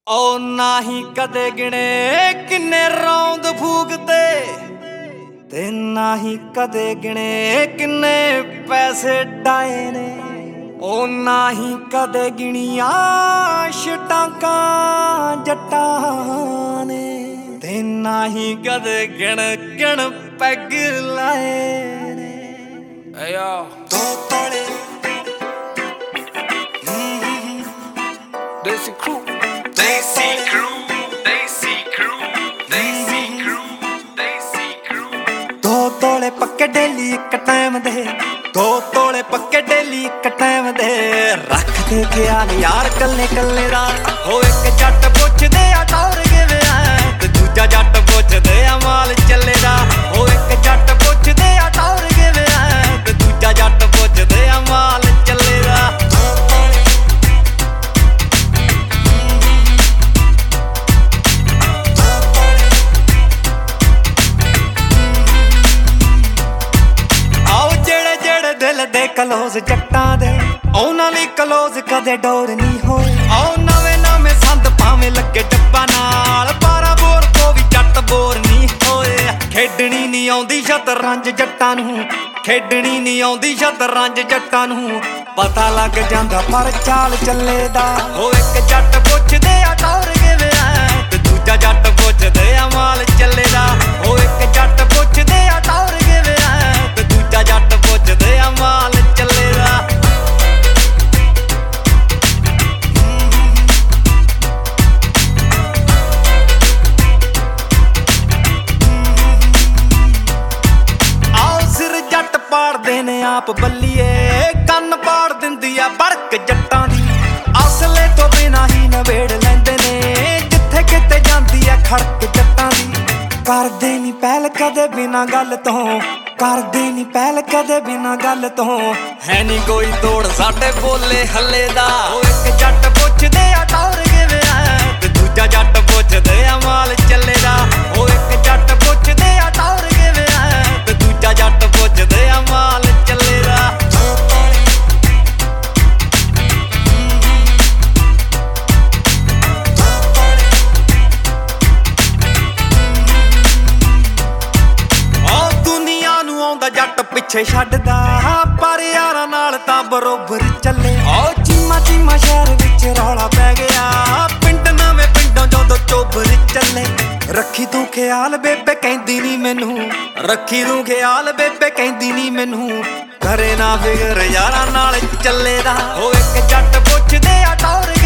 ओ नाही कदे गिने किन्ने रौंद फूकते ते नाही कदे गिने किन्ने पैसे डाए ने। ओ नाही कदे गिनिया छटाकां जट्टां ने ते नाही कदे गिन गिन पैग लाए ने। Hey yo, दो तोले Desi Crew, Desi Crew, Desi Crew, Desi Crew, Desi Crew. दो तोले पक्के डेली एक टाइम दे, दो तोले पक्के डेली एक टाइम दे। रख दे ख्याल यार कल्ले कल्ले दा, हो एक जट पुछदे आ टौर किवें आ ते दूजा जट पुछदे आ माल चले दा। हो एक जट पुछदे आ टौर किवें आ ते दूजा जट पुछदे आ माल चले दा। दिल दे कलोज जट्टां दे उन्हां लई कलोज कदे डोर नहीं होए। आओ नवे नवे संद भावें लगे डब्बा नाल, 12 बोर तो भी जट बोर नहीं होए। खेडनी नहीं आउंदी शतरंज जट्टां नूं, खेडनी नहीं आउंदी शतरंज जट्टां नूं। पता लग जांदा पर चाल चले दा। हो एक जट पुछदे आ टौर किवें आ ते दूजा जट पुछदे आ माल चले दा। हो एक जट पुछदे आ टौर किवें आ ते दूजा जट पुछदे आ माल चले दा। आओ सिर जट पाड़दे ने आप बल्लीए, कंन पाड़ दिंदी आ बड़क जट्टां दी। असले तो बिना ही नवेड़ लैंदे ने, जिथे किते जांदी आ खड़क जट्टां दी। करदे नी पहल कदे बिना गल तो, करदे नी पहल कदे बिना गल तो। है नी कोई तोड़ साडे बोले हल्ले दा। ओ एक जट पुछदे आ टौर किवें आ ते दूजा जट पुछदे आ माल चले दा। ओ एक जट पुछदे आ टौर किवें आ ते दूजा जट पुछदे आ माल चले दा। जट पिछे छड्डदा पर यारां नाल तां बरोबर चले। ओ चीमा चीमा शहर विच रौला पै गया, पिंड नवें पिंडों जदों चोबर चले। रखी तू ख्याल बेबे कहंदी नी मैनू, रखी तू ख्याल बेबे कहंदी नी मैनू। करे ना फिकर यारां नाल चले दा। हो एक जट पुछदे आ टौर